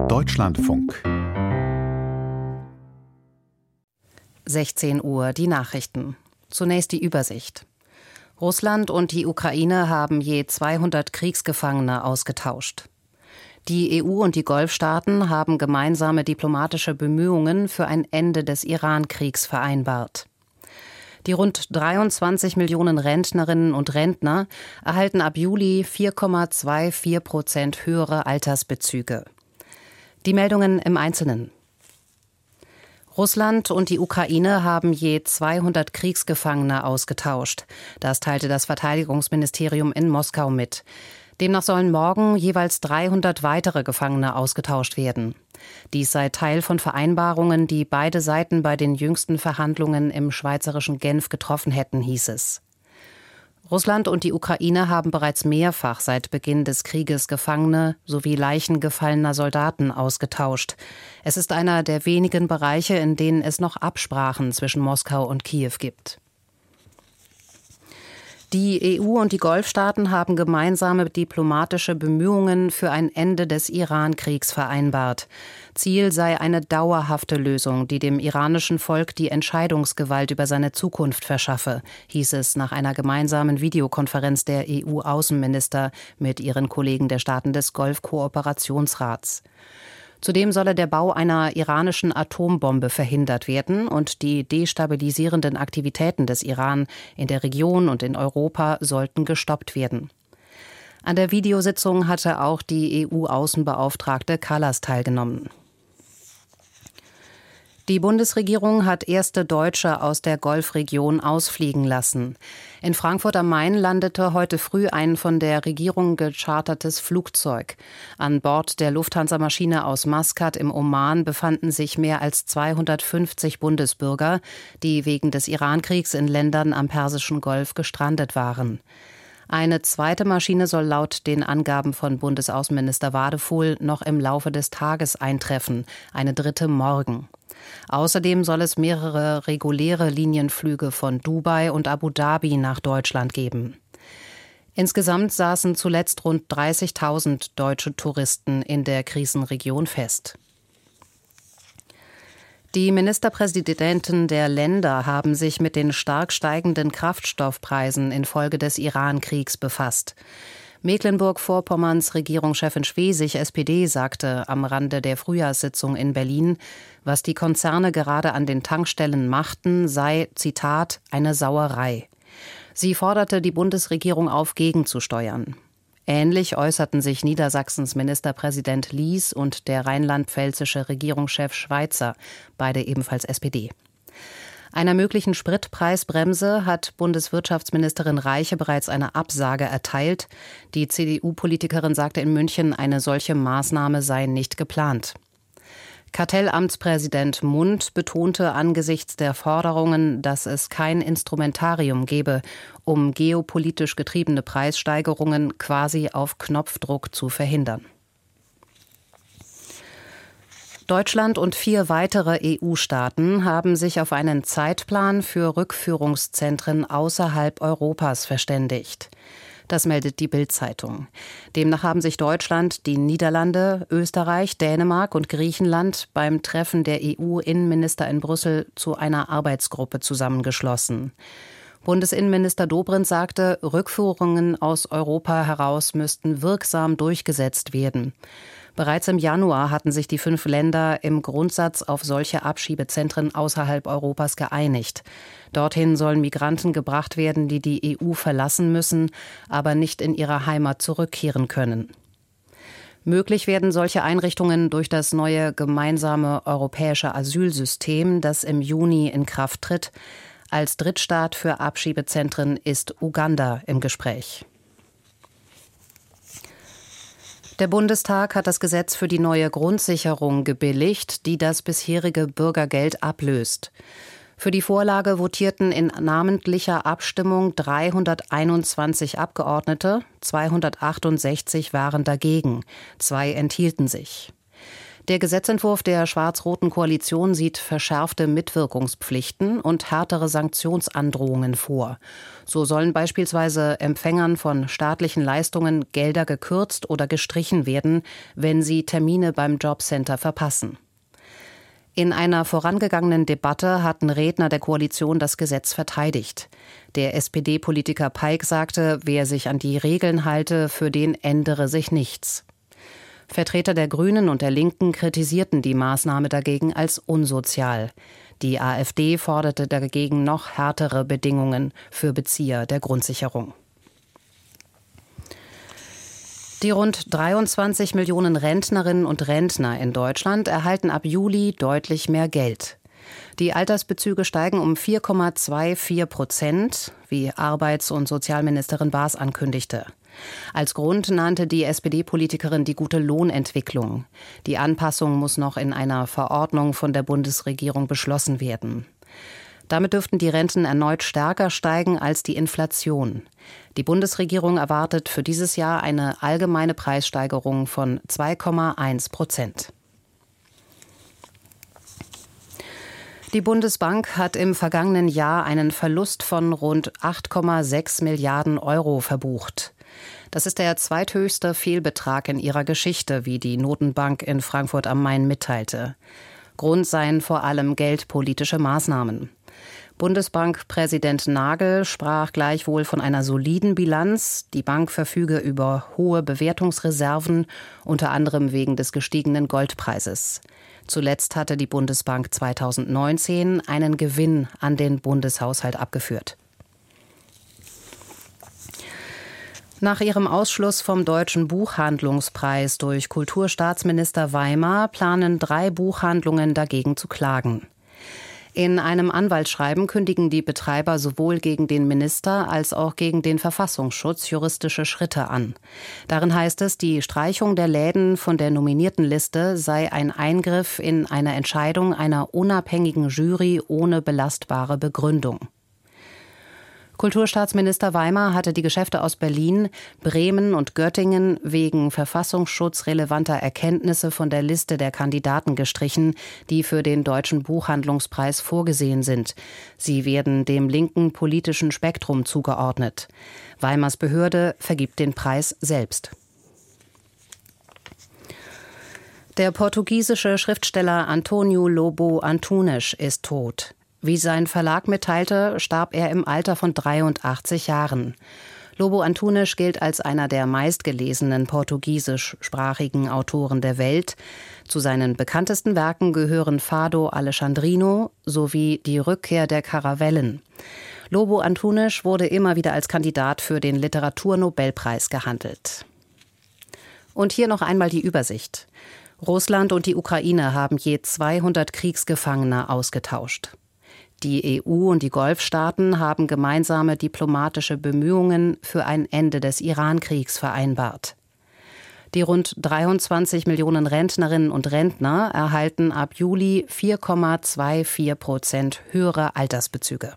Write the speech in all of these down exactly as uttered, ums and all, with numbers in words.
Deutschlandfunk. sechzehn Uhr, die Nachrichten. Zunächst die Übersicht. Russland und die Ukraine haben je zweihundert Kriegsgefangene ausgetauscht. Die E U und die Golfstaaten haben gemeinsame diplomatische Bemühungen für ein Ende des Iran-Kriegs vereinbart. Die rund dreiundzwanzig Millionen Rentnerinnen und Rentner erhalten ab Juli vier Komma vierundzwanzig Prozent höhere Altersbezüge. Die Meldungen im Einzelnen. Russland und die Ukraine haben je zweihundert Kriegsgefangene ausgetauscht. Das teilte das Verteidigungsministerium in Moskau mit. Demnach sollen morgen jeweils dreihundert weitere Gefangene ausgetauscht werden. Dies sei Teil von Vereinbarungen, die beide Seiten bei den jüngsten Verhandlungen im schweizerischen Genf getroffen hätten, hieß es. Russland und die Ukraine haben bereits mehrfach seit Beginn des Krieges Gefangene sowie Leichen gefallener Soldaten ausgetauscht. Es ist einer der wenigen Bereiche, in denen es noch Absprachen zwischen Moskau und Kiew gibt. Die E U und die Golfstaaten haben gemeinsame diplomatische Bemühungen für ein Ende des Iran-Kriegs vereinbart. Ziel sei eine dauerhafte Lösung, die dem iranischen Volk die Entscheidungsgewalt über seine Zukunft verschaffe, hieß es nach einer gemeinsamen Videokonferenz der E U-Außenminister mit ihren Kollegen der Staaten des Golf-Kooperationsrats. Zudem solle der Bau einer iranischen Atombombe verhindert werden und die destabilisierenden Aktivitäten des Iran in der Region und in Europa sollten gestoppt werden. An der Videositzung hatte auch die E U-Außenbeauftragte Kallas teilgenommen. Die Bundesregierung hat erste Deutsche aus der Golfregion ausfliegen lassen. In Frankfurt am Main landete heute früh ein von der Regierung gechartertes Flugzeug. An Bord der Lufthansa-Maschine aus Maskat im Oman befanden sich mehr als zweihundertfünfzig Bundesbürger, die wegen des Irankriegs in Ländern am Persischen Golf gestrandet waren. Eine zweite Maschine soll laut den Angaben von Bundesaußenminister Wadefuhl noch im Laufe des Tages eintreffen, eine dritte morgen. Außerdem soll es mehrere reguläre Linienflüge von Dubai und Abu Dhabi nach Deutschland geben. Insgesamt saßen zuletzt rund dreißigtausend deutsche Touristen in der Krisenregion fest. Die Ministerpräsidenten der Länder haben sich mit den stark steigenden Kraftstoffpreisen infolge des Iran-Kriegs befasst. Mecklenburg-Vorpommerns Regierungschefin Schwesig, S P D, sagte am Rande der Frühjahrssitzung in Berlin, was die Konzerne gerade an den Tankstellen machten, sei, Zitat, eine Sauerei. Sie forderte die Bundesregierung auf, gegenzusteuern. Ähnlich äußerten sich Niedersachsens Ministerpräsident Lies und der rheinland-pfälzische Regierungschef Schweizer, beide ebenfalls S P D. Einer möglichen Spritpreisbremse hat Bundeswirtschaftsministerin Reiche bereits eine Absage erteilt. Die C D U-Politikerin sagte in München, eine solche Maßnahme sei nicht geplant. Kartellamtspräsident Mund betonte angesichts der Forderungen, dass es kein Instrumentarium gebe, um geopolitisch getriebene Preissteigerungen quasi auf Knopfdruck zu verhindern. Deutschland und vier weitere E U-Staaten haben sich auf einen Zeitplan für Rückführungszentren außerhalb Europas verständigt. Das meldet die Bild-Zeitung. Demnach haben sich Deutschland, die Niederlande, Österreich, Dänemark und Griechenland beim Treffen der E U-Innenminister in Brüssel zu einer Arbeitsgruppe zusammengeschlossen. Bundesinnenminister Dobrindt sagte, Rückführungen aus Europa heraus müssten wirksam durchgesetzt werden. Bereits im Januar hatten sich die fünf Länder im Grundsatz auf solche Abschiebezentren außerhalb Europas geeinigt. Dorthin sollen Migranten gebracht werden, die die E U verlassen müssen, aber nicht in ihre Heimat zurückkehren können. Möglich werden solche Einrichtungen durch das neue gemeinsame europäische Asylsystem, das im Juni in Kraft tritt. Als Drittstaat für Abschiebezentren ist Uganda im Gespräch. Der Bundestag hat das Gesetz für die neue Grundsicherung gebilligt, die das bisherige Bürgergeld ablöst. Für die Vorlage votierten in namentlicher Abstimmung dreihunderteinundzwanzig Abgeordnete, zweihundertachtundsechzig waren dagegen, zwei enthielten sich. Der Gesetzentwurf der schwarz-roten Koalition sieht verschärfte Mitwirkungspflichten und härtere Sanktionsandrohungen vor. So sollen beispielsweise Empfängern von staatlichen Leistungen Gelder gekürzt oder gestrichen werden, wenn sie Termine beim Jobcenter verpassen. In einer vorangegangenen Debatte hatten Redner der Koalition das Gesetz verteidigt. Der S P D-Politiker Peik sagte, wer sich an die Regeln halte, für den ändere sich nichts. Vertreter der Grünen und der Linken kritisierten die Maßnahme dagegen als unsozial. Die AfD forderte dagegen noch härtere Bedingungen für Bezieher der Grundsicherung. Die rund dreiundzwanzig Millionen Rentnerinnen und Rentner in Deutschland erhalten ab Juli deutlich mehr Geld. Die Altersbezüge steigen um vier Komma vierundzwanzig Prozent, wie Arbeits- und Sozialministerin Baas ankündigte. Als Grund nannte die S P D-Politikerin die gute Lohnentwicklung. Die Anpassung muss noch in einer Verordnung von der Bundesregierung beschlossen werden. Damit dürften die Renten erneut stärker steigen als die Inflation. Die Bundesregierung erwartet für dieses Jahr eine allgemeine Preissteigerung von zwei Komma eins Prozent. Die Bundesbank hat im vergangenen Jahr einen Verlust von rund acht Komma sechs Milliarden Euro verbucht. Das ist der zweithöchste Fehlbetrag in ihrer Geschichte, wie die Notenbank in Frankfurt am Main mitteilte. Grund seien vor allem geldpolitische Maßnahmen. Bundesbankpräsident Nagel sprach gleichwohl von einer soliden Bilanz. Die Bank verfüge über hohe Bewertungsreserven, unter anderem wegen des gestiegenen Goldpreises. Zuletzt hatte die Bundesbank zweitausendneunzehn einen Gewinn an den Bundeshaushalt abgeführt. Nach ihrem Ausschluss vom Deutschen Buchhandlungspreis durch Kulturstaatsminister Weimar planen drei Buchhandlungen dagegen zu klagen. In einem Anwaltsschreiben kündigen die Betreiber sowohl gegen den Minister als auch gegen den Verfassungsschutz juristische Schritte an. Darin heißt es, die Streichung der Läden von der nominierten Liste sei ein Eingriff in eine Entscheidung einer unabhängigen Jury ohne belastbare Begründung. Kulturstaatsminister Weimar hatte die Geschäfte aus Berlin, Bremen und Göttingen wegen verfassungsschutzrelevanter Erkenntnisse von der Liste der Kandidaten gestrichen, die für den Deutschen Buchhandlungspreis vorgesehen sind. Sie werden dem linken politischen Spektrum zugeordnet. Weimars Behörde vergibt den Preis selbst. Der portugiesische Schriftsteller António Lobo Antunes ist tot. Wie sein Verlag mitteilte, starb er im Alter von dreiundachtzig Jahren. Lobo Antunes gilt als einer der meistgelesenen portugiesischsprachigen Autoren der Welt. Zu seinen bekanntesten Werken gehören Fado Alexandrino sowie Die Rückkehr der Karavellen. Lobo Antunes wurde immer wieder als Kandidat für den Literaturnobelpreis gehandelt. Und hier noch einmal die Übersicht. Russland und die Ukraine haben je zweihundert Kriegsgefangene ausgetauscht. Die E U und die Golfstaaten haben gemeinsame diplomatische Bemühungen für ein Ende des Iran-Kriegs vereinbart. Die rund dreiundzwanzig Millionen Rentnerinnen und Rentner erhalten ab Juli vier Komma vierundzwanzig Prozent höhere Altersbezüge.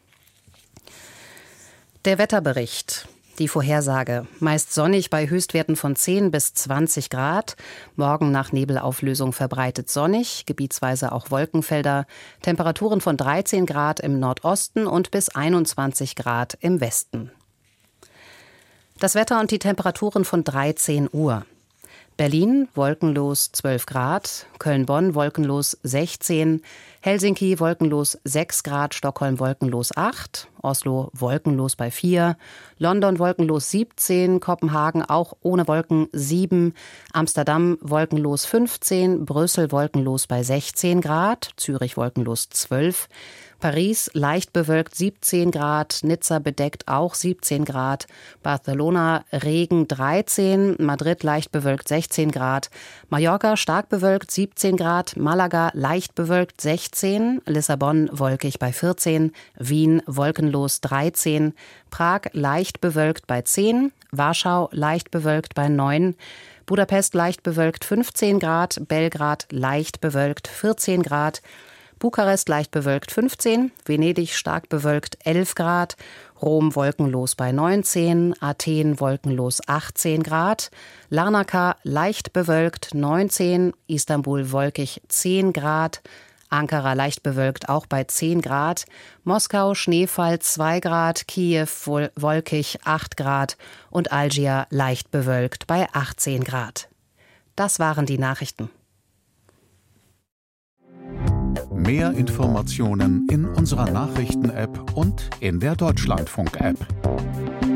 Der Wetterbericht. Die Vorhersage. Meist sonnig bei Höchstwerten von zehn bis zwanzig Grad. Morgen nach Nebelauflösung verbreitet sonnig, gebietsweise auch Wolkenfelder. Temperaturen von dreizehn Grad im Nordosten und bis einundzwanzig Grad im Westen. Das Wetter und die Temperaturen von dreizehn Uhr. Berlin wolkenlos zwölf Grad, Köln-Bonn wolkenlos sechzehn, Helsinki wolkenlos sechs Grad, Stockholm wolkenlos acht, Oslo wolkenlos bei vier, London wolkenlos siebzehn, Kopenhagen auch ohne Wolken sieben, Amsterdam wolkenlos fünfzehn, Brüssel wolkenlos bei sechzehn Grad, Zürich wolkenlos zwölf, Paris leicht bewölkt siebzehn Grad, Nizza bedeckt auch siebzehn Grad, Barcelona Regen dreizehn, Madrid leicht bewölkt sechzehn Grad, Mallorca stark bewölkt siebzehn Grad, Malaga leicht bewölkt sechzehn, Lissabon wolkig bei vierzehn, Wien wolkenlos dreizehn, Prag leicht bewölkt bei zehn, Warschau leicht bewölkt bei neun, Budapest leicht bewölkt fünfzehn Grad, Belgrad leicht bewölkt vierzehn Grad, Bukarest leicht bewölkt fünfzehn, Venedig stark bewölkt elf Grad, Rom wolkenlos bei neunzehn, Athen wolkenlos achtzehn Grad, Larnaca leicht bewölkt neunzehn, Istanbul wolkig zehn Grad, Ankara leicht bewölkt auch bei zehn Grad, Moskau Schneefall zwei Grad, Kiew wolkig acht Grad und Algier leicht bewölkt bei achtzehn Grad. Das waren die Nachrichten. Mehr Informationen in unserer Nachrichten-App und in der Deutschlandfunk-App.